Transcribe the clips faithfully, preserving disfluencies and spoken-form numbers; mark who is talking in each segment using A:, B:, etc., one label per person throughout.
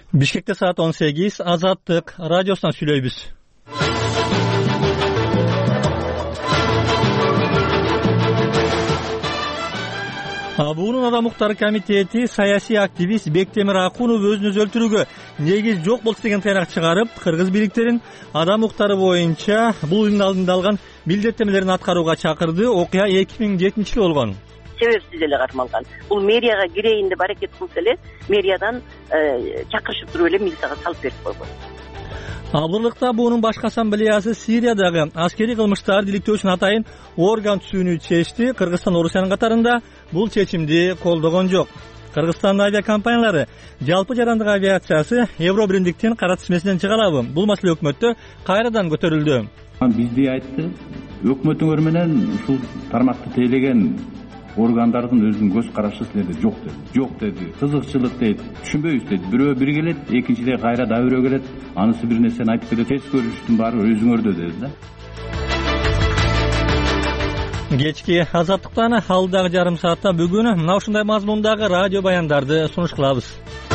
A: Бишкекте саат он сегиз, Азаттык радиосунан сүйлөйбүз. Абуунун адам укуктары комитети саясий активист Бектемир Акунов өзүн өзү өлтүрүүгө негиз жок болчу деген тыйнак чыгарып, кыргыз бийликтерин адам укуктары боюнча бул уюмдун алдында алган милдеттенмелерин аткарууга чакырды. Окуя эки миң жетинчи жылы болгон.
B: Себепсиз эле кармалган. Бул мэрияга кирейин деп аракет кылса эле мэриядан чакырышып туруп эле милицияга салып берип койгон.
A: Абдылыкта буунун башкы ассамблеясы Сириядагы аскерий кылмыштарды иликтөө үчүн атайын орган түзүүнү чечти. Кыргызстан Орусиянын катарында бул чечимди колдогон жок. Кыргызстандын авиакомпаниялары жалпы жарандык авиациясы Евро биримдиктин кара тизмесинен чыга алабы? Бул маселе өкмөттө кайрадан көтөрүлдү.
C: Бизди айтты, өкмөтүңөр менен ушул тармакты тейлеген органдардын өзүнүн көз карашы силерде жок деди. Жок деди. Кызыкчылык дейт. Түшүнбөйбүз дейт. Бирөө бир келет, экинчиде кайра да бирөө келет. Анысы бир нерсени айтып кетет. Тез көрүштүн баары өзүңөрдө деди да.
A: Кечки Азаттыктан алдагы жарым саатта бүгүн мына ушундай мазмундагы радио баяндарды сунуш кылабыз.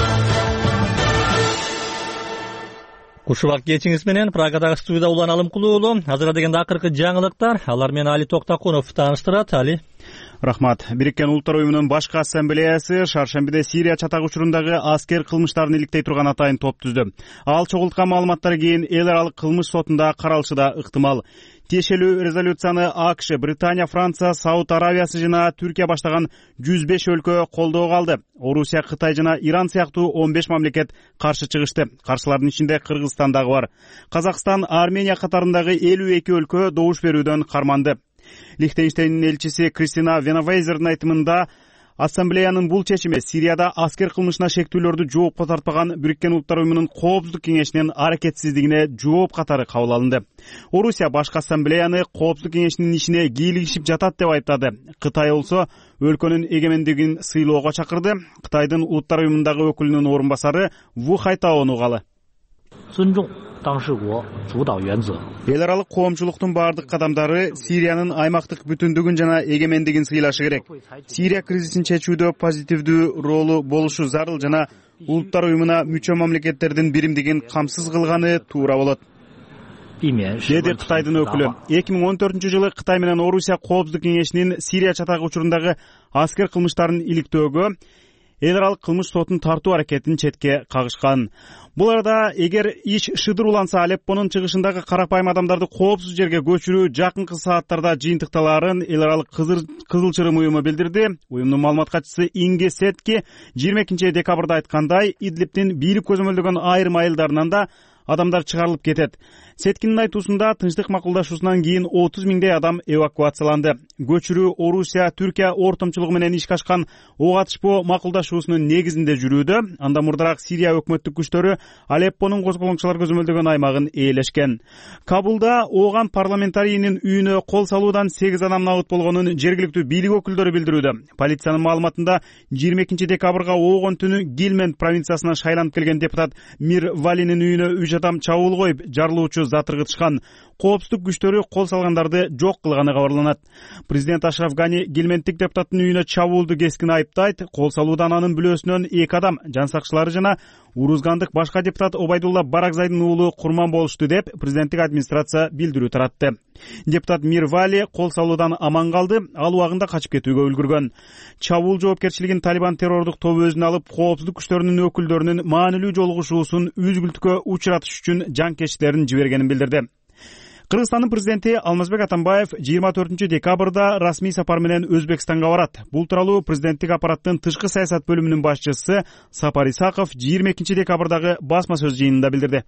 A: Кушубак кечиңиз менен Прагадагы студияда Улан Алымкулуу уулу. Азыр дегенде акыркы жаңылыктар. Алар менен Али Токтакунов тааныштырат. Али.
D: Рахмат. Бириккен Улуттар уюмунун башкы ассамблеясы шаршембиде Сирия чатак учурундагы аскер кылмыштарын иликтей турган атайын топ түздү. Ал чогулткан маалыматтар кийин эл аралык кылмыш сотунда каралышы да ыктымал. Тиешелүү резолюцияны АКШ, Британия, Франция, Сауд Аравиясы жана Түркия баштаган жүз беш өлкө колдоого алды. Орусия, Кытай жана Иран сыяктуу он беш мамлекет каршы чыгышты. Каршылардын ичинде Кыргызстан дагы бар. Казакстан, Армения катарындагы элүү эки өлкө добуш берүүдөн карманды. Лихтенштейндин элчиси Кристина Венавейзердин айтымында ассамблеянын бул чечими Сирияда аскер кылмышына шектүүлөрдү жоопко тартпаган Бириккен Улуттар уюмунун коопсуздук кеңешинин аракетсиздигине жооп катары кабыл алынды. Орусия башкы ассамблеяны коопсуздук кеңешинин ишине кийлигишип жатат деп айыптады. Кытай болсо өлкөнүн эгемендигин сыйлоого чакырды. Кытайдын Улуттар уюмундагы өкүлүнүн орун басары Ву Хайтаону угалы. Эл аралык коомчулуктун бардык кадамдары Сириянын аймактык бүтүндүгүн жана эгемендигин сыйлашы керек. Сирия кризисин чечүүдө позитивдүү ролу болушу зарыл жана Улуттар уюмуна мүчө мамлекеттердин биримдигин камсыз кылганы туура болот, деди Кытайдын өкүлү. эки миң он төртүнчү жылы Кытай менен Орусия коопсуздук кеңешинин Сирия чатак учурундагы аскер кылмыштарын иликтөөгө эл аралык кылмыш сотун тартуу аракетин четке кагышкан. Бул арада эгер иш шыдыр уланса, Алеппонун чыгышындагы карапайым адамдарды коопсуз жерге көчүрүү жакынкы сааттарда жыйынтыкталаарын эл аралык Кызыл Чырым уюму билдирди. Уюмдун маалымат катчысы Инге Сетки жыйырма экинчи декабрда айткандай, Идлибтин бийлик көзөмөлдөгөн айрым айылдарынан да адамдар чыгарылып кетет. Сеткинин айтуусунда тынчтык макулдашуусунан кийин отуз миңдей адам эвакуацияланды. Көчүрүү Орусия, Түркия ортомчулугу менен ишке ашкан ок атышпоо макулдашуусунун негизинде жүрүүдө. Анда мурдараак Сирия өкмөттүк күчтөрү Алеппонун козголоңчулар көзөмөлдөгөн аймагын ээлешкен. Кабулда ооган парламентарийнин үйүнө кол салуудан сегиз адам набыт болгонун жергиликтүү бийлик өкүлдөрү билдирүүдө. Полициянын маалыматында жыйырма экинчи декабрга оогон түнү Гилмент провинциясынан шайланып келген депутат Мир Валинин үйүнө үч адам чабуул коюп, жарылуучу зат ыргытышкан. Коопсуздук күчтөрү кол салгандарды жок кылганы кабарланат. Президент Ашраф Гани Гилменттик депутаттын үйүнө чабуулду кескин айыптайт. Кол салуудан анын бүлөөсүнөн эки адам, жан сакчылары жана урузгандык башка депутат Обайдулла Баракзайдын уулу курман болушту деп президенттик администрация билдирүү таратты. Депутат Мир Вали кол салуудан аман калды, ал убагында качып кетүүгө үлгүргөн. Чабуул жоопкерчилигин Талибан террордук тобу өзүнө алып, коопсуздук күчтөрүнүн өкүлдөрүнүн маанилүү жолугушуусун үзгүлтүккө учуратыш үчүн жанкечтилерин жибергенин билдирди. Кыргызстандын президенти Алмазбек Атамбаев жыйырма төртүнчү декабрда расмий сапар менен Өзбекстанга барат. Бул тууралуу президенттик аппараттын тышкы саясат бөлүмүнүн башчысы Сапар Исаков жыйырма экинчи декабрдагы басма сөз жыйынында билдирди.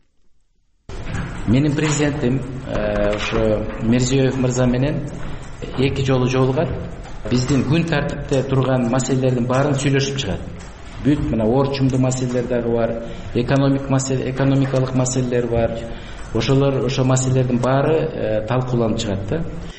E: Менин президентим ошо Мирзиёев мырза менен эки жолу жолугат. Биздин күн тартипте турган маселелердин баарын сүйлөшүп чыгат. Бүт мына орчумдуу маселелер дагы бар, экономик маселе, экономикалык маселелер бар. Ошолор ошо маселелердин баары талкууланып чыгат да.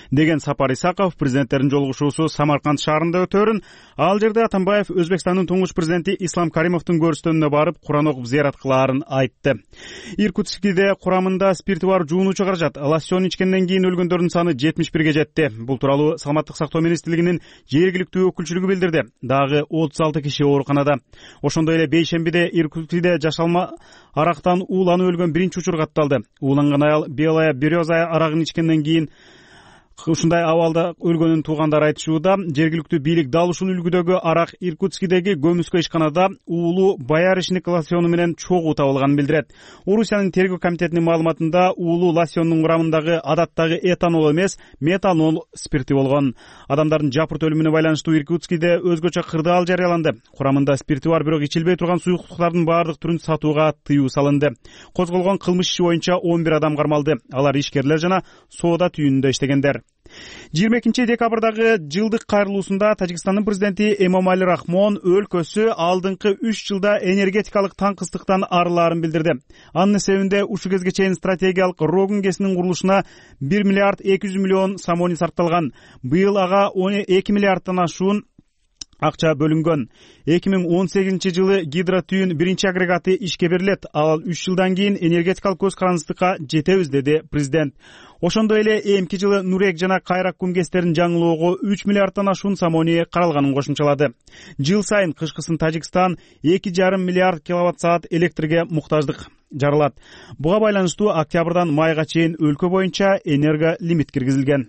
D: деген Сапар Исаков президенттердин жолугушуусу Самарканд шаарында өтөөрүн, ал жерде Атамбаев Өзбекстандын туңгуч президенти Ислам Каримовдун көрүстөнүнө барып Куран окуп зыярат кылаарын айтты. Иркутскиде курамында спирти бар жуунуучу каражат лосьон ичкенден кийин өлгөндөрдүн саны жетимиш бирге жетти. Бул тууралуу Саламаттык сактоо министрлигинин жергиликтүү өкүлчүлүгү билдирди. Дагы отуз алты киши ооруканада. Ошондой эле бейшембиде Иркутскиде жашалма арактан ууланып өлгөн биринчи учур катталды. Ууланган аял Белая Береза арагын ичкенден кийин ушундай абалда өлгөнүн туугандары айтышууда. Жергиликтүү бийлик дал ушул үлгүдөгү арак Иркутскидеги көмүскө ишканада уулуу баяришник лосьону менен чогуу табылганын билдирет. Орусиянын тергөө комитетинин маалыматында уулуу лосьондун курамындагы адаттагы этанол эмес, метанол спирти болгон. Адамдардын жапырт өлүмүнө байланыштуу Иркутскиде өзгөчө кырдаал жарыяланды. Курамында спирти бар, бирок ичилбей турган суюктуктардын баардык түрүн сатууга тыюу салынды. Козголгон кылмыш иши боюнча он бир адам кармалды. Алар ишкерлер жана соода түйүнүндө иштегендер. жыйырма экинчи декабрдагы жылдык кайрылуусунда Тажикстандын президенти Эмомали Рахмон өлкөсү алдыңкы үч жылда энергетикалык таңкыстыктан арылаарын билдирди. Анын эсебинде ушул кезге чейин стратегиялык Рогун КЭСинин курулушуна бир миллиард эки жүз миллион сомони сарпталган. Быйыл ага эки миллиардтан ашуун акча бөлүнгөн. эки миң он сегизинчи жылы гидротүйүн биринчи агрегаты ишке берилет. Ал үч жылдан кийин энергетикалык көз карандыкка жетебиз, деди президент. Ошондой эле эмки жылы Нурек жана Кайрак кум КЭСтерин жаңылоого үч миллиардтан ашуун сомони каралганын кошумчалады. Жыл сайын кышкысын Тажикстан эки жарым миллиард киловатт саат электрге муктаждык жаралат. Буга байланыштуу октябрдан майга чейин өлкө боюнча энерго лимит киргизилген.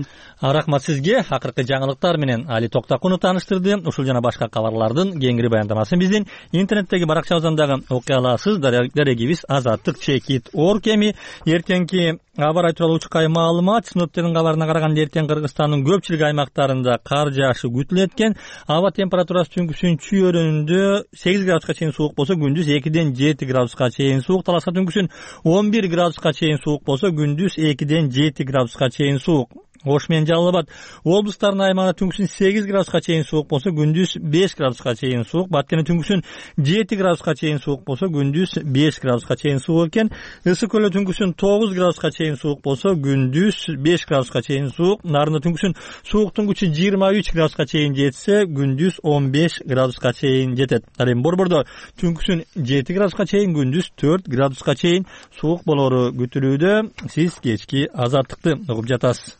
A: Рахмат сизге. Акыркы жаңылыктар менен Али Токтакунов тааныштырды. Ушул жана башка кабарлардын кеңири баяндамасын биздин интернеттеги баракчабыздан окуй аласыз. Дарегибиз азаттык чекит орг эми эртеңки аба ырайы тууралуу учкай маалымат. Синоптиктердин кабарына караганда эртең Кыргызстандын көпчүлүк аймактарында кар жаашы күтүлөт экен. Аба температурасы түнкүсүн чүйөрүндө сегиз градуска чейин суук болсо, күндүз экиден жети градуска чейин суук. Таласка түнкүсүн он бир градуска чейин суук болсо, күндүз экиден жети градуска чейин суук. Ош менен Жалал Абад облустарынын аймагында түнкүсүн сегиз градуска чейин суук болсо, күндүз беш градуска чейин суук. Баткенде түнкүсүн жети градуска чейин суук болсо, күндүз беш градуска чейин суук экен. Ысык көлдө түнкүсүн тогуз градуска чейин суук болсо, күндүз беш градуска чейин суук. Нарында түнкүсүн сууктун күчү жыйырма үч градуска чейин жетсе, күндүз он беш градуска чейин жетет. Ал эми Борбордо түнкүсүн жети градуска чейин, күндүз төрт градуска чейин суук болору күтүлүүдө. Сиз кечки азаттыкты угуп жатасыз.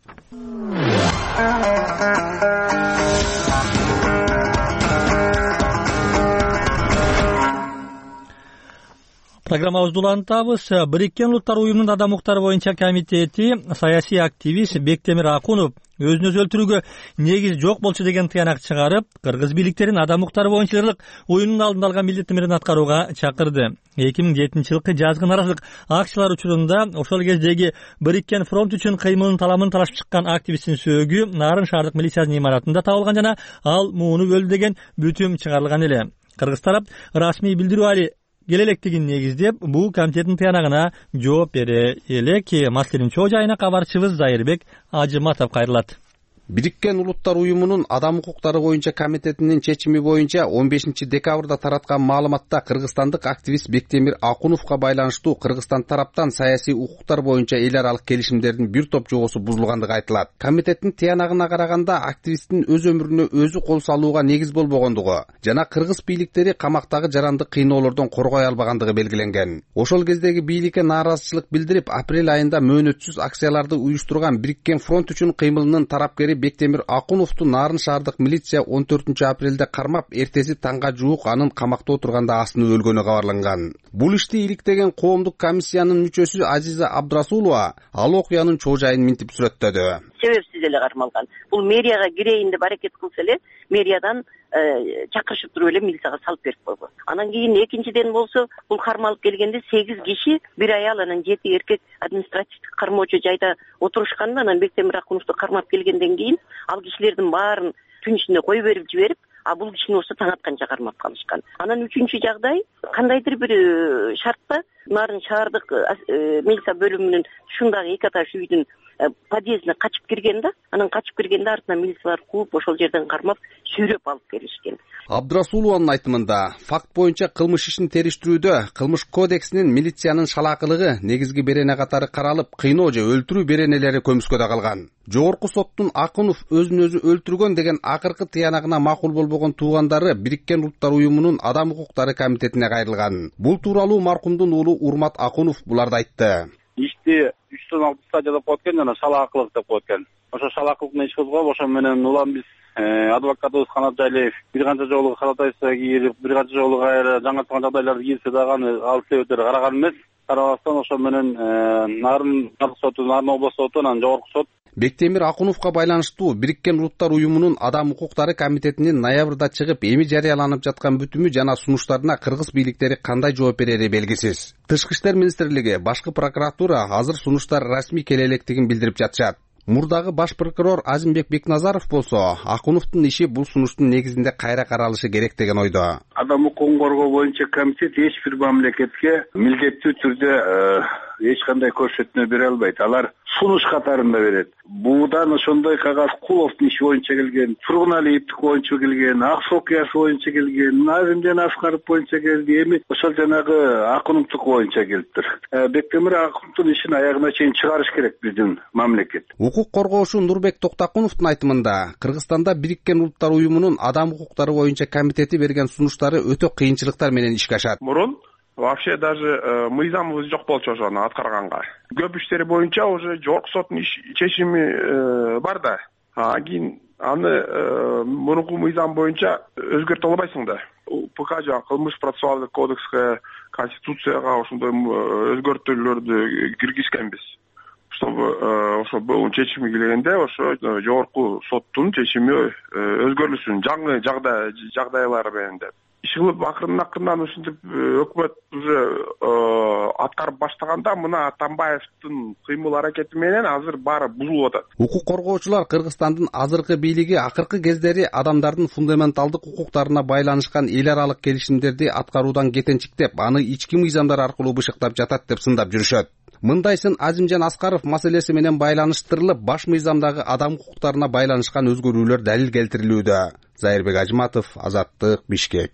A: Программабызды улантабыз. Бириккен Улуттар уюмунун адам укуктары боюнча комитети саясий активист Бектемир Акунов өзүн өзү өлтүрүүгө негиз жок болчу деген тыянак чыгарып, кыргыз бийликтерин адам укуктары боюнча ырлык уюмдун алдында алган милдеттерин аткарууга чакырды. эки миң жетинчи жылкы жазгы наразылык акциялар учурунда ошол кездеги Бириккен фронт үчүн кыймылын таламын талашып чыккан активисттин сөөгү Нарын шаардык милициянын имаратында табылган жана ал муунуп өлдү деген бүтүм чыгарылган эле. Кыргыз тарап расмий билдирүү али келелектигин негиздеп, бул комитеттин тыянагына жооп бере элек. Маселенин чоо жайына кабарчыбыз Зайырбек Ажыматов кайрылат.
F: Бириккен Улуттар уюмунун адам укуктары боюнча комитетинин чечими боюнча он бешинчи декабрда тараткан маалыматта кыргызстандык активист Бектемир Акуновго байланыштуу Кыргызстан тараптан саясий укуктар боюнча эл аралык келишимдердин бир топ жобосу бузулгандыгы айтылат. Комитеттин тыянагына караганда активисттин өз өмүрүнө өзү кол салууга негиз болбогондугу жана кыргыз бийликтери камактагы жарандык кыйноолордон коргой албагандыгы белгиленген. Ошол кездеги бийликке нааразычылык билдирип, апрель айында мөөнөтсүз акцияларды уюштурган Бириккен фронт үчүн кыймылынын тарапкери Бектемир Акуновду Нарын шаардык милиция он төртүнчү апрелде кармап, эртеси таңга жуук анын камакта отурганда асынып өлгөнү кабарланган. Бул ишти иликтеген коомдук комиссиянын мүчөсү Азиза Абдрасулова ал окуянын чоо жайын минтип сүрөттөдү.
B: Себепсиз эле кармалган. Бул мэрияга кирейин деп аракет кылса эле, мэриядан чакырышып туруп эле милицияга салып берип койгон. Анан кийин экинчиден болсо, бул кармалып келгенде сегиз киши, бир аял, анан жети эркек административдик кармоочу жайда отурушканда, анан Бектемир Акуновду кармап келгенден кийин ал кишилердин баарын түн ичинде кое берип жиберип, а бул кишини болсо таң атканча кармап калышкан. Анан үчүнчү жагдай, кандайдыр бир шартта Нарын шаардык милиция бөлүмүнүн ушундагы эки этаж үйдүн подъездине качып кирген да, анан качып киргенде артынан милициялар кууп ошол жерден кармап сүйрөп алып келишкен.
F: Абдрасулованын айтымында факт боюнча кылмыш ишин териштирүүдө кылмыш кодексинин милициянын шалаакылыгы, негизги берене катары каралып, кыйноо же өлтүрүү беренелери көмүскөдө калган. Жогорку соттун Акунов өзүн өзү өлтүргөн деген акыркы тыянагына макул болбогон туугандары Бириккен Улуттар уюмунун Адам укуктары комитетине кайрылган. Бул тууралуу маркумдун уулу Урмат Акунов буларды айтты.
G: Ишти үчтөн алты стадия деп коет экен, жана шалаакылык деп коет экен. Ошо шалаакылыкны иш козгоп, ошо менен улам биз адвокатыбыз Канат Жайлиев бир канча жолу каратайса кирип, бир канча жолу кайра жаңы турган жагдайларды кирсе дагы аны ал себептери караган эмес. Карабастан ошо менен Нарын соту, Нарын областык соту, анан жогорку сот
F: Бектемир Акуновго байланыштуу Бириккен Улуттар уюмунун Адам укуктары комитетинин ноябрда чыгып, эми жарыяланып жаткан бүтүмү жана сунуштарына кыргыз бийликтери кандай жооп берери белгисиз. Тышкы иштер министрлиги, башкы прокуратура азыр сунуштар расмий келе электигин билдирип жатышат. Мурдагы баш прокурор Азимбек Бекназаров болсо, Акуновдун иши бул сунуштун негизинде кайра каралышы керек деген ойдо.
G: Адам укугун коргоо боюнча комитет эч бир мамлекетке милдеттүү түрдө эч кандай көрсөтмө бере албайт. Алар сунуш катарында берет. Буудан ошондой кагаз Куловдун иши боюнча келген, Тургуналиевдик боюнча келген, Аксу окуясы боюнча келген, Назимден Аскаров боюнча келди, эми ошол жанагы Акуновдук боюнча келиптир. Бектемир Акуновдун ишин аягына чейин чыгарыш керек биздин мамлекет.
F: Укук коргоочу Нурбек Токтакуновдун айтымында, Кыргызстанда Бириккен Улуттар уюмунун Адам укуктары боюнча комитети берген сунуштары өтө кыйынчылыктар менен ишке ашат.
H: Мурун вообще даже мыйзамыбыз жок болчу ошону аткарганга. Көп иштери боюнча уже жогорку соттун чечими бар да. Кийин аны мурунку мыйзам боюнча өзгөртө албайсың да. УК жана кылмыш процессуалдык кодекске, конституцияга ошондой өзгөртүүлөрдү киргизгенбиз. Чтобы ошо бул чечими келгенде ошо жогорку соттун чечими өзгөрүлсүн жаңы жагдай жагдайлар менен деп. Иш кылып акырын акырынан ушинтип өкмөт уже аткарып баштаганда мына Атамбаевдин кыймыл аракети менен азыр баары бузулуп атат.
F: Укук коргоочулар Кыргызстандын азыркы бийлиги акыркы кездери адамдардын фундаменталдык укуктарына байланышкан эл аралык келишимдерди аткаруудан кетенчиктеп, аны ички мыйзамдар аркылуу бышыктап жатат деп сындап жүрүшөт. Мындайсын Азимжан Аскаров маселеси менен байланыштырылып, баш мыйзамдагы адам укуктарына байланышкан өзгөрүүлөр далил келтирилүүдө. Зайырбек Ажматов, Азаттык, Бишкек.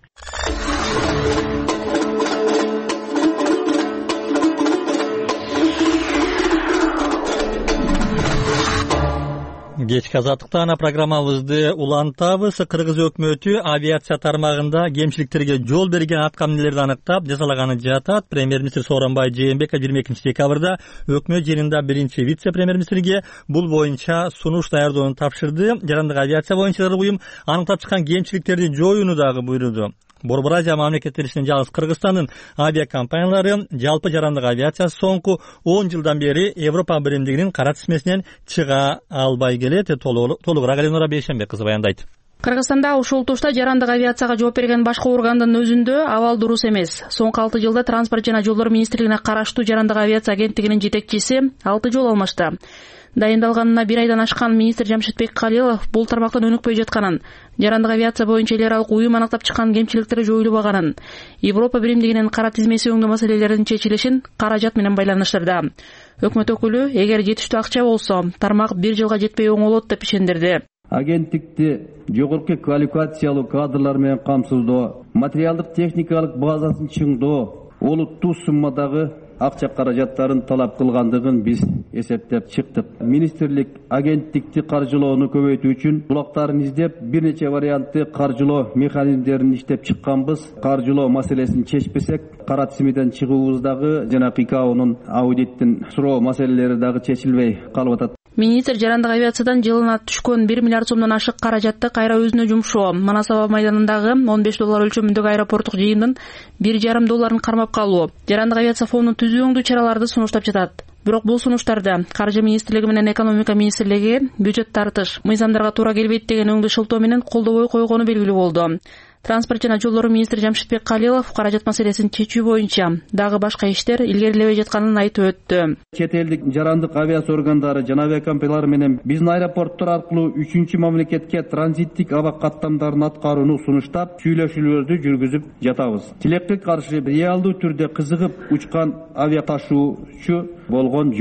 A: Кечки Азаттыкта ана программабызды улантабыз. Кыргыз өкмөтү авиация тармагында кемчиликтерге жол берген аткамнелерди аныктап, жазалаганы жатат. Премьер-министр Сооронбай Жээнбеков жыйырма экинчи декабрда өкмөт жыйынында биринчи вице-премьер-министрге бул боюнча сунуш даярдоону тапшырды. Жарандык авиация боюнча уюм аныктап чыккан кемчиликтерди жоюуну дагы буйруду. Борбор Азия мамлекеттери ичинен жалгыз Кыргызстандын авиакомпаниялары жалпы жарандык авиациясы соңку он жылдан бери Европа биримдигинин кара тизмесинен чыга албай келет. Толугураак Эленора Бейшенбек кызы баяндайт.
I: Кыргызстанда ушул тушта жарандык авиацияга жооп берген башкы органдын өзүндө абал дурус эмес. Соңку алты жылда транспорт жана жолдор министрлигине караштуу жарандык авиация агенттигинин жетекчиси алты жолу алмашты. Дайындалганына бир айдан ашкан министр Жамшитбек Калилов бул тармактан өнүкпөй жатканын, жарандык авиация боюнча эл аралык уюм аныктап чыккан кемчиликтери жоюлбаганын, Европа биримдигинин кара тизмеси өңдүү маселелеринин чечилишин каражат менен байланыштырды. Өкмөт өкүлү эгер жетиштүү акча болсо, тармак бир жылга жетпей оңолот деп ишендирди.
C: Агенттикти жогорку квалификациялуу кадрлар менен камсыздоо, материалдык техникалык базасын чыңдоо, олуттуу суммадагы акча каражаттарын талап кылгандыгын биз эсептеп чыктык. Министрлик агенттикти каржылоону көбөйтүү үчүн булактарын издеп, бир нече вариантты каржылоо механизмдерин иштеп чыкканбыз. Каржылоо маселесин чечпесек, кара тизмеден чыгуубуздагы жана ИКАОнун аудиттин суроо маселелери дагы чечилбей калып атат.
I: Министр жарандык авиациядан жылына түшкөн бир миллиард сомдон ашык каражатты кайра өзүнө жумшоо, Манас аба майданындагы он беш доллар өлчөмүндөгү аэропорттук жыйындын бир жарым долларын кармап калуу, жарандык авиация фондун түзүүңдүү чараларды сунуштап жатат. Бирок бул сунуштарды Каржы министрлиги менен Экономика министрлиги бюджет тартыш, мыйзамдарга туура келбейт деген өңдүү шылтоо менен колдобой койгону белгилүү болду. Транспорт жана жолдор министри Жамшитбек Калилов каражат маселесин чечүү боюнча дагы башка иштер илгерилебей жатканын айтып өттү.
C: Чет элдик жарандык авиация органдары жана авиакомпаниялар менен биздин аэропорттор аркылуу үчүнчү мамлекетке транзиттик аба каттамдарын аткарууну сунуштап, сүйлөшүүлөрдү жүргүзүп жатабыз. Тилекке каршы реалдуу түрдө кызыгып учкан авиаташуучу болгон жок.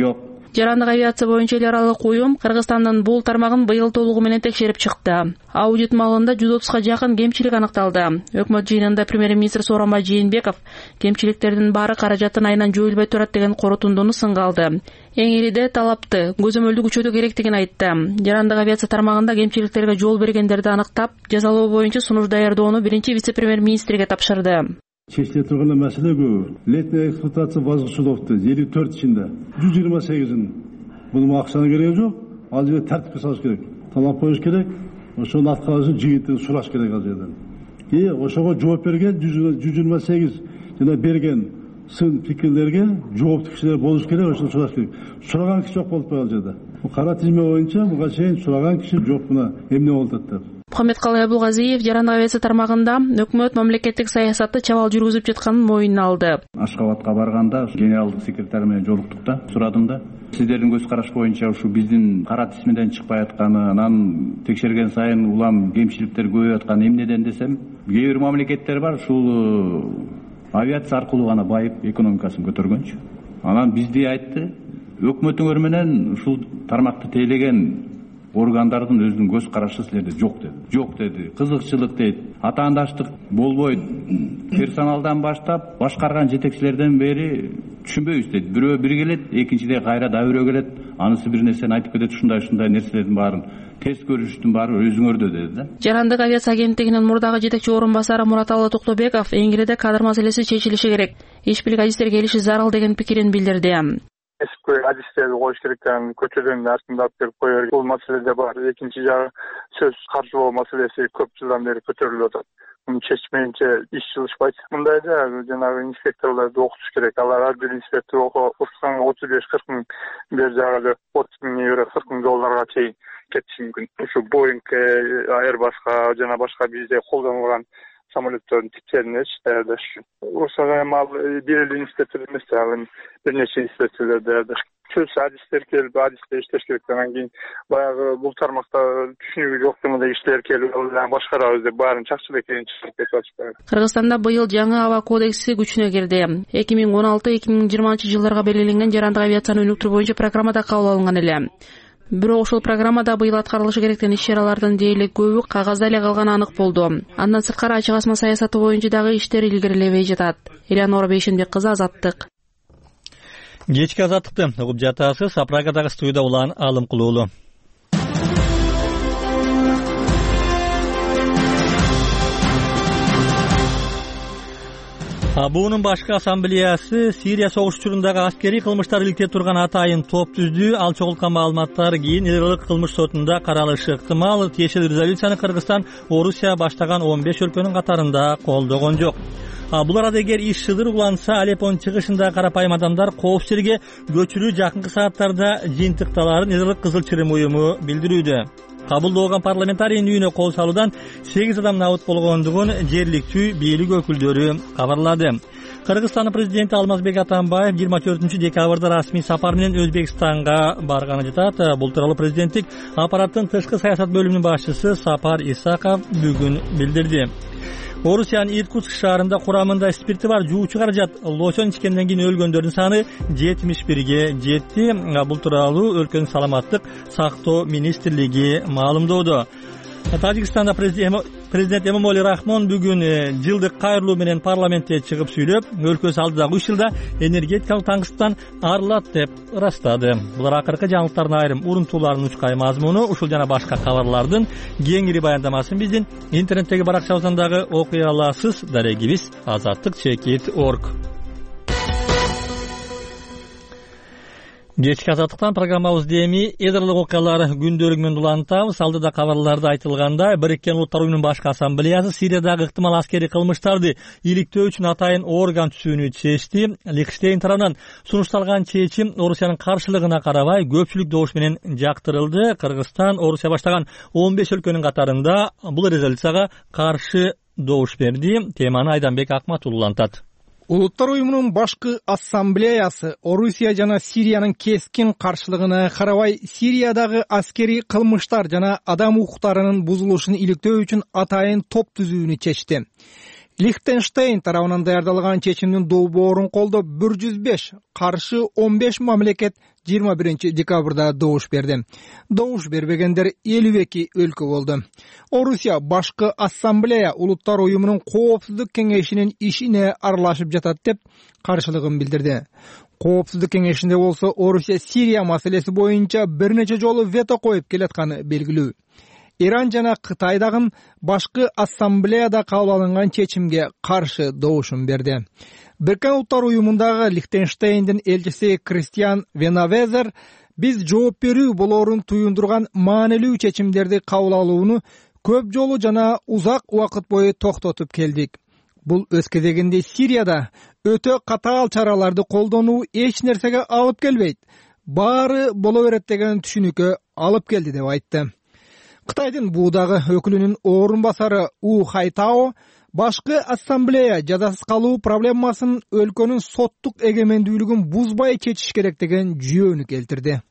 I: Жарандык авиация боюнча эл аралык уюм Кыргызстандын бул тармагын быйыл толугу менен текшерип чыкты. Аудит маалында жүз отузга жакын кемчилик аныкталды. Өкмөт жыйынында премьер-министр Сооронбай Жээнбеков кемчиликтердин баары каражаттын айынан жоюлбай турат деген корутундуну сынга алды. Эң ириде талапты көзөмөлдү күчөтүү керектигин айтты. Жарандык авиация тармагында кемчиликтерге жол бергендерди аныктап, жазалоо боюнча сунуш даярдоону биринчи вице-премьер-министрге тапшырды.
J: Чечиле турган маселе көп. Летняя эксплуатация базгычылыктı элүү төрт ичинде жүз жыйырма сегизин бунун акчаны кереги жок. Ал жерде тартипке салыш керек. Талап коюш керек. Ошону аткарышын жыйынтыгын сураш керек ал жерден. И ошого жооп берген жүз жыйырма сегиз жана берген сын пикирлерге жооптуу кишилер болуш керек, ошону сураш керек. Сураган киши жок болуп ал жерде. Кара тизме боюнча буга чейин сураган киши жок, мына эмне болуп атат.
I: Мухаммедкалый Абулгазиев жарандык авиация тармагында өкмөт мамлекеттик саясатты чабал жүргүзүп жатканын моюнуна алды.
C: Ашкабадка барганда генералдык секретарь менен жолуктук да, сурадым да. Сиздердин көз караш боюнча ушу биздин кара тизмеден чыкпай атканы, анан текшерген сайын улам кемчиликтер көбөйүп атканы эмнеден десем, кээ бир мамлекеттер бар, ушул авиация аркылуу гана байып экономикасын көтөргөнчү. Анан бизди айтты, өкмөтүңөр менен ушул тармакты тейлеген органдардын өзүнүн көз карашы силерде жок деди. Жок деди. Кызыкчылык дейт. Атаандаштык болбойт. Персоналдан баштап башкарган жетекчилерден бери түшүнбөйбүз дейт. Бирөө бир келет, экинчиде кайра да бирөө келет. Анысы бир нерсени айтып кетет, ушундай ушундай нерселердин баарын тест көрүштүн баары өзүңөрдө деди да. Жарандык
I: авиация агенттигинин мурдагы жетекчи орун басары Мураталы Токтобеков эң ириде кадр маселеси чечилиши керек. Иш бийлик адистер келиши зарыл деген пикирин билдирди.
K: Эске адистерди коюш керек экенин көчөдөн артында алып келип кое берет. Бул маселеде бар. Экинчи жагы сөз каршылоо маселеси көп жылдан бери көтөрүлүп атат. Муну чечмейинче иш жылышпайт. Мындайда жанагы инспекторлорду окутуш керек. Алар ар бир инспектор окутканга отуз беш кырк миң, бер жагы отуз миң евро, кырк миң долларга чейин кетиши мүмкүн. Ушу Boeing, Airbus'ка жана башка бизде колдонулган самолеттердин типтерин даярдаш үчүн. Ошого эми ал бир эле инспектор эмес, ал бир нече инспекторлор даярдаш. Сөз адистер келип, адистер иштеш керек. Анан кийин баягы бул тармакта түшүнүгү жок демедек иштер келип, башкарабыз деп баарын чакчылап экенин чыгып кетип атышпайбы.
I: Кыргызстанда быйыл жаңы аба кодекси күчүнө кирди. эки миң он алты эки миң жыйырманчы жылдарга белгиленген жарандык авиацияны өнүктүрүү боюнча программада кабыл алынган эле. Бирок ошол программада быйыл аткарылышы керектен иш-чаралардын дээрлик көбү кагазда эле калганы анык болду. Андан сырткары ачык асма саясаты боюнча дагы иштер илгерилебей жатат. Элеонора Бейшенбек кызы, Азаттык.
A: Кечки Азаттыкты угуп жатасыз. Апрагадагы студияда улан Алым Кулуулу. Буунун башкы ассамблеясы Сирия согуш учурундагы аскерий кылмыштар иликтеп турган атайын топ түздү. Ал чогулткан маалыматтар кийин эл аралык кылмыш сотунда каралышы ыктымал. Тиешелүү резолюцияны Кыргызстан, Орусия баштаган он беш өлкөнүн катарында колдогон жок. Бул арада эгер иш шыдыр уланса, Алеппонун чыгышында карапайым адамдар коопсуз жерге көчүрүү жакынкы сааттарда жыйынтыкталарын эл аралык Кызыл Чырым уюму билдирүүдө. Кабылдоогон парламентарийин үйүнө кол салуудан сегиз адам набыт болгондугун жергиликтүү бийлик өкүлдөрү кабарлады. Кыргызстандын президенти Алмазбек Атамбаев жыйырма төртүнчү декабрда расмий сапар менен Өзбекстанга барганы жатат. Бул тууралуу президенттик аппараттын тышкы саясат бөлүмүнүн башчысы Сапар Исаков бүгүн билдирди. Орусиянын Иркутск шаарында курамында спирти бар жуучу каражат лосьон ичкенден кийин өлгөндөрдүн саны жетимиш бирге жетти. Бул тууралуу өлкөнүн саламаттык сактоо министрлиги маалымдоодо. Тажикстанда президент Эмомали Рахмон бүгүн жылдык кайрылуу менен парламентте чыгып сүйлөп, өлкөсү алдыдагы үч жылда энергетикалык таңкыстан арылат деп ырастады. Булар акыркы жаңылыктардын айрым урунтууларынын учкай мазмуну. Ушул жана башка кабарлардын кеңири баяндамасын биздин интернеттеги баракчабыздан дагы окуй аласыз. Дарегибиз азаттык чекит точка орг. Кечки Азаттыктан программабызды эми эл аралык окуялар күндөрү менен улантабыз. Алдыда кабарларда айтылгандай, Бириккен Улуттар уюмунун башкы ассамблеясы Сириядагы ыктымал аскерий кылмыштарды иликтөө үчүн атайын орган түзүүнү чечти. Лихтенштейн тарабынан сунушталган чечим Орусиянын каршылыгына карабай көпчүлүк добуш менен жактырылды. Кыргызстан, Орусия баштаган он беш өлкөнүн катарында бул резолюцияга каршы добуш берди. Теманы Айданбек Акматуллу улантат.
L: Улуттар уюмунун башкы ассамблеясы Орусия жана Сириянын кескин каршылыгына карабай Сириядагы аскерий кылмыштар жана адам укуктарынын бузулушун иликтөө үчүн атайын топ түзүүнү чечти. Лихтенштейн тарабынан даярдалган чечимдин долбоорун колдоп бир жүз беш, каршы он беш мамлекет жыйырма биринчи декабрда добуш берди. Добуш бербегендер элүү эки өлкө болду. Орусия башкы ассамблея улуттар уюмунун коопсуздук кеңешинин ишине аралашып жатат деп каршылыгын билдирди. Коопсуздук кеңешинде болсо Орусия Сирия маселеси боюнча бир нече жолу вето коюп келатканы белгилүү. Иран жана Кытай дагы башкы ассамблеяда кабыл алынган чечимге каршы добушун берди. Бириккен Улуттар уюмундагы Лихтенштейндин элчиси Кристиан Венавезер биз жооп берүү болоорун туюндурган маанилүү чечимдерди кабыл алууну көп жолу жана узак убакыт бою токтотуп келдик. Бул өз кезегинде Сирияда өтө катаал чараларды колдонуу эч нерсеге алып келбейт. Баары боло берет деген түшүнүккө алып келди деп айтты. Кытайдын буудагы өкүлүнүн орун басары У Хайтао башкы ассамблея жазасыз калуу проблемасын өлкөнүн соттук эгемендүүлүгүн бузбай чечиш керек деген жүйөнү келтирди.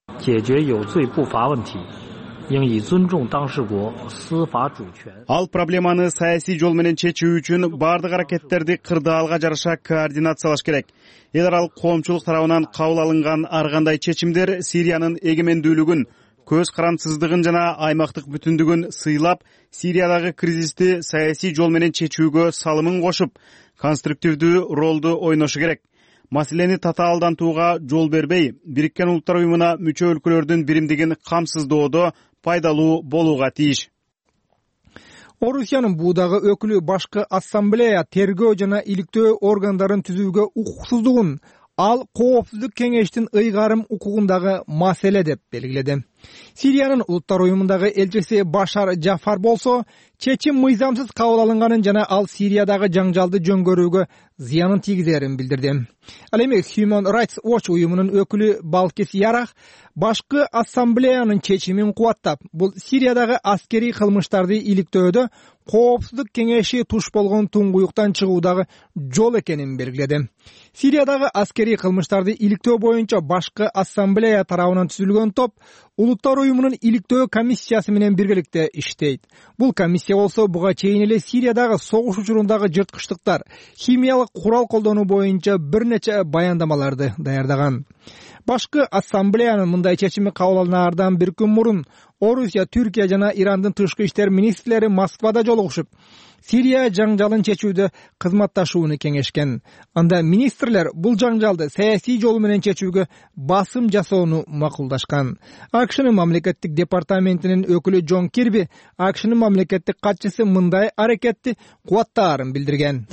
D: Ал проблеманы саясий жол менен чечүү үчүн бардык аракеттерди кырдаалга жараша координациялаш керек. Эл аралык коомчулук тарабынан кабыл алынган ар кандай чечимдер Сириянын эгемендүүлүгүн, көз карандсыздыгын жана аймактык бүтүндүгүн сыйлап, Сириядагы кризисти саясий жол менен чечүүгө салымын кошуп, конструктивдүү ролду ойношу керек. Маселени татаалдантууга жол бербей, Бириккен Улуттар уюмуна мүчө өлкөлөрдүн биримдигин камсыздоодо пайдалуу болууга тийиш.
L: Орусиянын буудагы өкүлү башкы ассамблея тергөө жана иликтөө органдарын түзүүгө укуксуздугун ал коопсуздук кеңештин ыйгарым укугундагы маселе деп белгиледи. Сириянын Улуттар уюмундагы элчиси Башар Джафар болсо, чечим мыйзамсыз кабыл алынганын жана ал Сириядагы жаңжалды жөнгөрүүгө зыянын тийгизерин билдирди. Ал эми Human Rights Watch уюмунун өкүлү Балкис Ярах башкы ассамблеянын чечимин кубаттап, бул Сириядагы аскерий кылмыштарды иликтөөдө коопсуздук кеңеши туш болгон туңгуюктан чыгуудагы жол экенин белгиледи. Сириядагы аскерий кылмыштарды иликтөө боюнча башкы ассамблея тарабынан түзүлгөн топ Улуттар уюмунун иликтөө комиссиясы менен биргеликте иштейт. Бул комиссия болсо буга чейин эле Сириядагы согуш учурундагы жырткычтыктар, химиялык курал колдонуу боюнча бир нече баяндамаларды даярдаган. Башкы ассамблеянын мындай чечими кабыл алынаардан бир күн мурун Орусия, Түркия жана Ирандын тышкы иштер министрлери Москвада жолугушуп, Сирия жаңжалын чечүүдө кызматташууну кеңешкен. Анда министрлер бул жаңжалды саясий жол менен чечүүгө басым жасоону макулдашкан. АКШнын мамлекеттик департаментинин өкүлү Джон Кирби АКШнын мамлекеттик катчысы мындай аракетти кубаттаарын билдирген.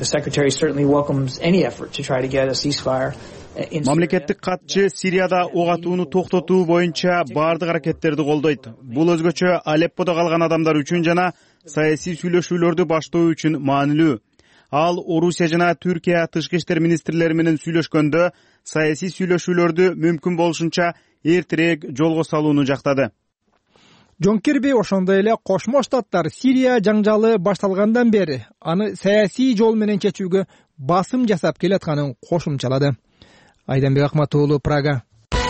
D: Мамлекеттик катчы Сирияда ок атууну токтотуу боюнча бардык аракеттерди колдойт. Бул өзгөчө Алепподо калган адамдар үчүн жана саясий сүйлөшүүлөрдү баштоо үчүн маанилүү. Ал Орусия жана Түркия тышкы иштер министрлери менен сүйлөшкөндө саясий сүйлөшүүлөрдү мүмкүн болушунча эртерээк жолго салууну жактады.
L: Джон Кирби ошондой эле Кошмо Штаттар Сирия жаңжалы башталгандан бери аны саясий жол менен чечүүгө басым жасап келатканын кошумчалады. Айданбек Акматуулу, Прага.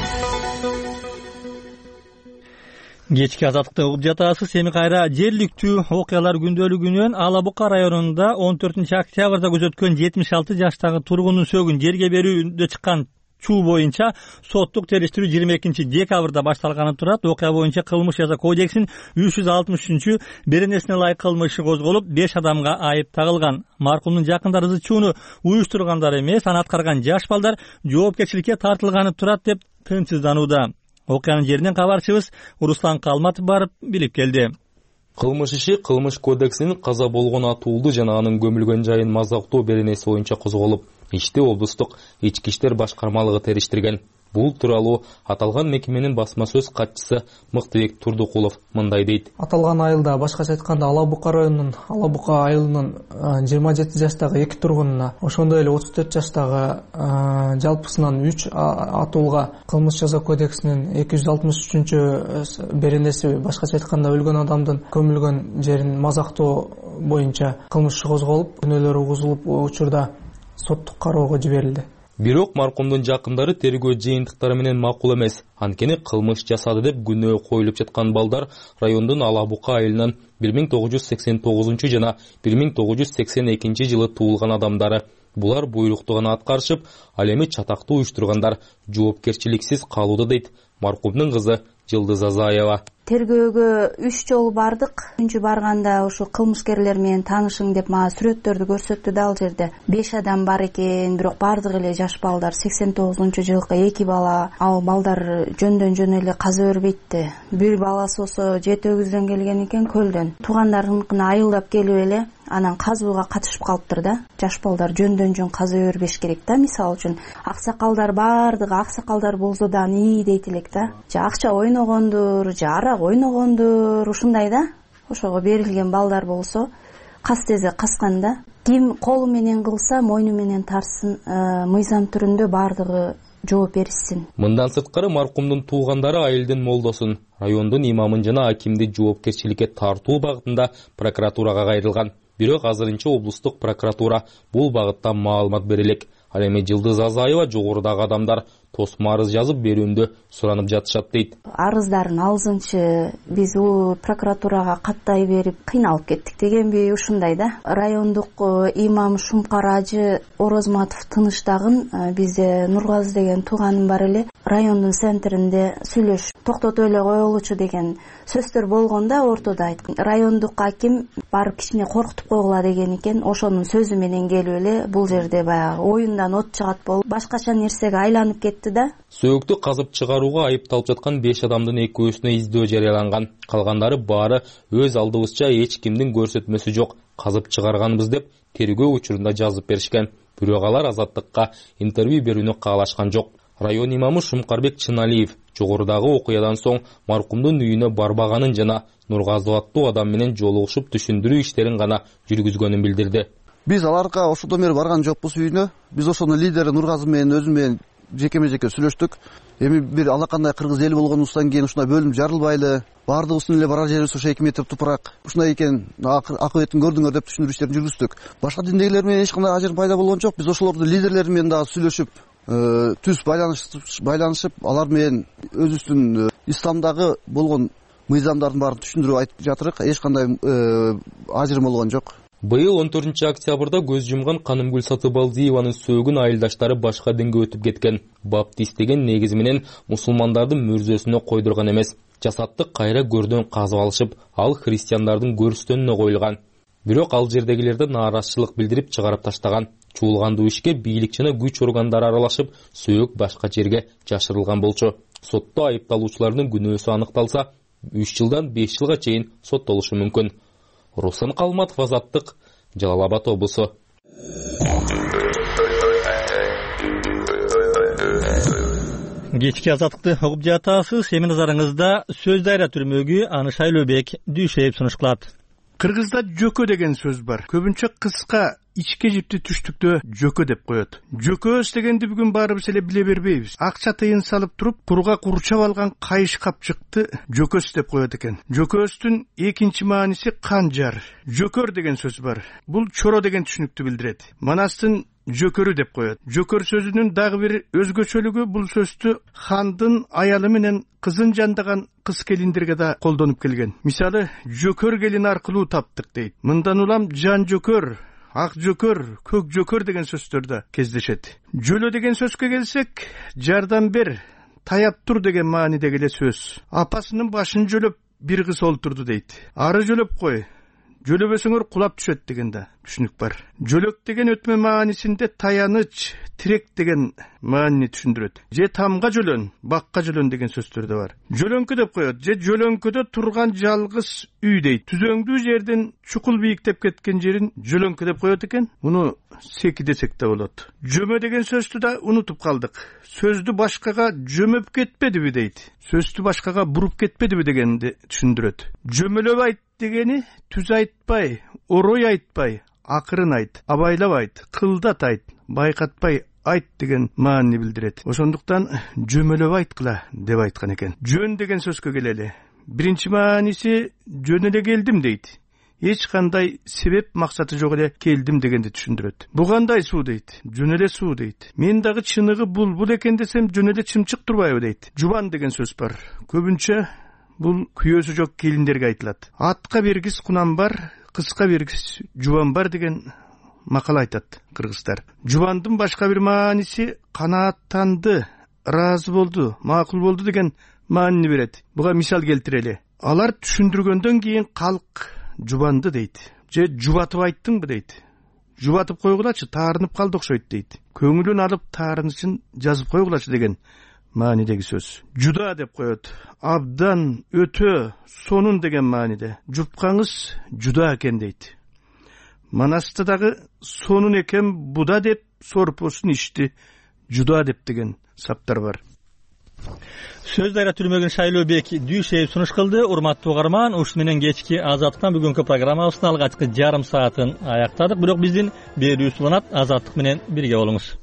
A: Кечки азаттыкты угуп жатасыз. Эми кайра жергиликтүү окуялар күндөлүгүнөн Ала Бука районунда он төртүнчү октябрда көзөткөн жетимиш алты жаштагы тургундун сөөгүн жерге берүүндө чыккан чуу боюнча соттук териштирүү жыйырма экинчи декабрда башталганы турат. Окуя боюнча кылмыш жаза кодексинин үч жүз алтымыш үчүнчү беренесине ылайык кылмышы козголуп, беш адамга айып тагылган. Маркумдун жакындары чууну уюштургандар эмес, аны аткарган жаш балдар жоопкерчиликке тартылганы турат деп тынчсызданууда. Окуянын жеринен кабарчыбыз Руслан Калматов барып билип келди.
M: Кылмыш иши кылмыш кодексинин каза болгон атуулду жана анын көмүлгөн жайын мазактоо беренеси боюнча козголуп, ишти облустук ички иштер башкармалыгы териштирген. Бул тууралуу аталган мекеменин басма сөз катчысы Мыктыбек Турдукулов мындай дейт.
N: Аталган айылда башкача айтканда Ала Бука районунун Ала Бука айылынын жыйырма жети жаштагы эки тургунуна, ошондой эле отуз төрт жаштагы жалпысынан үч атуулга кылмыш жаза кодексинин эки жүз алтымыш үчүнчү беренеси, башкача айтканда өлгөн адамдын көмүлгөн жерин мазактоо боюнча кылмыш козголуп, күнөөлөр угузулуп, учурда соттук кароого жиберилди.
M: Бирок маркумдун жакындары тергөө жыйынтыктары менен макул эмес. Анткени кылмыш жасады деп күнөө коюлуп жаткан балдар райондун Ала Бука айылынан бир миң тогуз жүз сексен тогузунчу жана бир миң тогуз жүз сексен экинчи жылы туулган адамдары. Булар буйрукту гана аткарышып, ал эми чатакты уюштургандар жоопкерчиликсиз калууда дейт маркумдун кызы Жылдыз Азаева.
O: Тергөөгө үч жолу бардык. Үчүнчү барганда ушу кылмышкерлер менен таанышың деп мага сүрөттөрдү көрсөттү да, ал жерде беш адам бар экен, бирок бардыгы эле жаш балдар. сексен тогузунчу жылкы эки бала, ал балдар жөндөн жөн эле каза бербейтти. Бир баласы болсо жети өгүздөн келген экен, көлдөн. Туугандарыныкына айылдап келип эле анан казууга катышып калыптыр да. Жаш балдар жөндөн жөн каза бербеш керек да. Мисалы үчүн аксакалдар бардыгы аксакалдар болсо да ии дейт элек да. Же акча ойногондур, же арак ойногондур, ушундай да. Ошого берилген балдар болсо кас тезе каскан да. Ким колу менен кылса мойну менен тарсын, мыйзам түрүндө бардыгы жооп беришсин.
M: Мындан сырткары маркумдун туугандары айылдын молдосун, райондун имамын жана акимди жоопкерчиликке тартуу багытында прокуратурага кайрылган. Бирок азырынча облустук прокуратура бул багытта маалымат бере элек. Ал эми Жылдыз Азаева жогорудагы адамдар тосма арыз жазып берүүндү суранып жатышат дейт.
O: Арыздарын алзынчы биз у прокуратурага каттай берип кыйналып кеттик дегенби, ушундай да. Райондук имам Шумкар Ажы Орозматов Тыныштагын бизде Нургазы деген тууганым бар эле. Райондун центринде сүйлөш токтотуп эле коелучу деген сөздөр болгондо ортодо айткан. Райондук аким барып кичине коркутуп койгула деген экен. Ошонун сөзү менен келип эле бул жерде баягы оюндан от чыгат болуп башкача нерсеге айланып кетти да.
M: Сөөгүктү казып чыгарууга айыпталып жаткан беш адамдын экөөсүнө издөө жарыяланган. Калгандары баары өз алдыбызча эч кимдин көрсөтмөсү жок, казып чыгарганбыз деп тергөө учурунда жазып беришкен. Бирок алар азаттыкка интервью берүүнү каалашкан жок. Район имамы Шумкарбек Чыналиев жогорудагы окуядан соң маркумдун үйүнө барбаганын жана Нургазы аттуу адам менен жолугушуп түшүндүрүү иштерин гана жүргүзгөнүн билдирди.
P: Биз аларга ошондон бери барган жокпуз үйүнө. Биз ошонун лидери Нургазы менен өзүм менен жекеме жеке сүйлөштүк. Эми бир алакандай кыргыз эли болгонубуздан кийин ушундай бөлүнүп жарылбайлы, баардыгыбыздын эле барар жерибиз ошо эки метр тупурак. Ушундай экен, акыбетін көрдүңөр деп түшүндүрүү иштерин жүргүздүк. Башка диндегилер менен эч кандай ажыр пайда болгон жок. Биз ошолордун лидерлери менен дагы сүйлөшүп, түз байланышып, алар менен өзүбүздүн исламдагы болгон мыйзамдардын баарын түшүндүрүп айтып жатырык. Эч кандай ажырым болгон жок.
M: Быйыл он төртүнчү октябрда көз жумган Канымгүл Сатыбалдиеванын сөөгүн айылдаштары башка динге өтүп кеткен. Баптист деген негизи менен мусулмандардын мүрзөсүнө койдурган эмес. Жасатты кайра көрдөн казып алышып, ал христиандардын көрүстөнүнө коюлган. Бирок ал жердегилерде нааразычылык билдирип чыгарып таштаган. Чуулгандуу ишке бийлик жана күч органдары аралашып, сөөк башка жерге жашырылган болчу. Сотто айыпталуучулардын күнөөсү аныкталса, үч жылдан беш жылга чейин соттолушу мүмкүн. Руслан Калматов, Азаттык, Жалал Абад облусу.
A: Кечки Азаттыкты угуп жатасыз. Эми назарыңызда сөз дайра түрмөгү Аныш Айлөбек Дүйшеев сунуш кылат.
L: Кыргызда жөкө деген сөз бар. Көбүнчө кыска ичке жипти түштүктө жөкө деп коет. Жөкөс дегенди бүгүн баарыбыз эле биле бербейбиз. Акча тыйын салып туруп, курга курчап алган кайыш капчыкты жөкөс деп коет экен. Жөкөстүн экинчи мааниси канжар. Жөкөр деген сөз бар. Бул чоро деген түшүнүктү билдирет. Манастын жөкөрү деп коет. Жөкөр сөзүнүн дагы бир өзгөчөлүгү бул сөздү хандын аялы менен кызын жандаган кыз келиндерге да колдонуп келген. Мисалы, жөкөр келин аркылуу таптык дейт. Мындан улам жан жөкөр, ак жөкөр, көк жөкөр деген сөздөр да кездешет. Жөлө деген сөзгө келсек, жардам бер, таяп тур деген маанидеги эле сөз. Апасынын башын жөлөп бир кыз олтурду дейт. Ары жөлөп кой, жөлөбөсөңөр кулап түшөт деген да түшүнүк бар. Жөлөк деген өтмө маанисинде таяныч, тирек деген маанини түшүндүрөт. Же тамга жөлөн, бакка жөлөн деген сөздөр да бар. Жөлөңкө деп коет. Же жөлөңкөдө турган жалгыз үй дейт. Түзөңдүү жерден чукул бийиктеп кеткен жерин жөлөңкө деп коет экен. Муну секи десек да болот. Жөмө деген сөздү да унутуп калдык. Сөздү башкага жөмөп кетпедиби дейт. Сөздү башкага буруп кетпедиби дегенди түшүндүрөт. Жөмөлөп айт дегени түз айтпай, орой айтпай, акырын айт, абайлап айт, кылдат айт, байкатпай айт деген маанини билдирет. Ошондуктан жөмөлөп айткыла деп айткан экен. Жөн деген сөзгө келели. Биринчи мааниси жөн эле келдим дейт. Эч кандай себеп максаты жок эле келдим дегенди түшүндүрөт. Бу кандай суу дейт. Жөн эле суу дейт. Мен дагы чыныгы булбул экен десем жөн эле чымчык турбайбы дейт. Жубан деген сөз бар. Көбүнчө бул күйөөсү жок келиндерге айтылат. Атка бергис кунам бар, кызга бергис жубан бар деген
D: макал айтат кыргыздар. Жубандын башка бир мааниси канааттанды, ыраазы болду, макул болду деген маанини берет. Буга мисал келтирели. Алар түшүндүргөндөн кийин калк жубанды дейт. Же жубатып айттыңбы дейт. Жубатып койгулачы, таарынып калды окшойт дейт. Көңүлүн алып таарынышын жазып койгулачы деген маанидеги сөз. Жуда деп коет. Абдан, өтө, сонун деген мааниде. Жупкаңыз жуда экен дейт. Манаста дагы сонун экен буда деп сорпосун ичти, жуда деп деген саптар бар.
A: Сөз дайра түрмөгүн Шайлообек Дүйшеев сунуш кылды. Урматтуу угарман, ушу менен кечки Азаттыктан бүгүнкү программабыздын алгачкы жарым саатын аяктадык. Бирок биздин берүүбүз уланат. Азаттык менен бирге болуңуз.